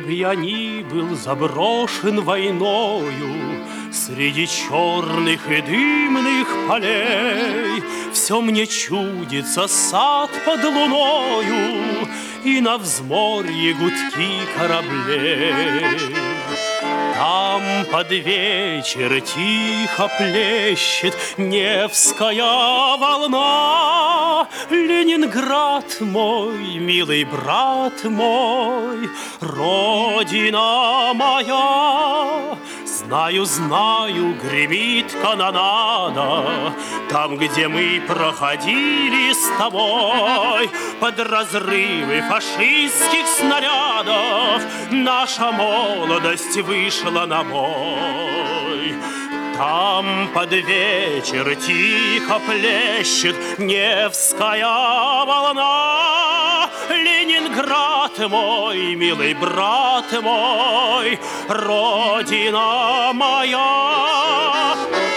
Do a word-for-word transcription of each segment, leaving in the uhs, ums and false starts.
я ни был заброшен войною, среди черных и дымных полей все мне чудится сад под луною и на взморье гудки кораблей. Там под вечер тихо плещет Невская волна. Ленинград мой, милый брат мой, родина моя. Знаю, знаю, гремит канонада там, где мы проходили с тобой под разрывы фашистских снарядов. Наша молодость вышла на бой. Там под вечер тихо плещет Невская волна. Ленинград мой, милый брат мой, родина моя.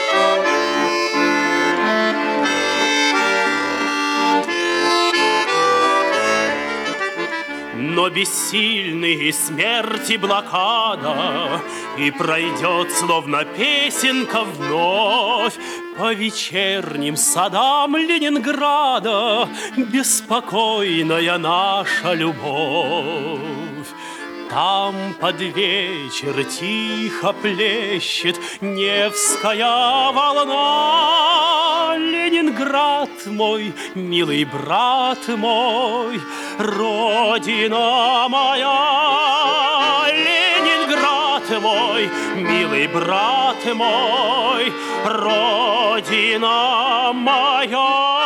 Но бессильны смерти блокада, и пройдет, словно песенка, вновь по вечерним садам Ленинграда беспокойная наша любовь. Там под вечер тихо плещет Невская волна. Ленинград мой, милый брат мой, родина моя. Ленинград мой, милый брат мой, родина моя.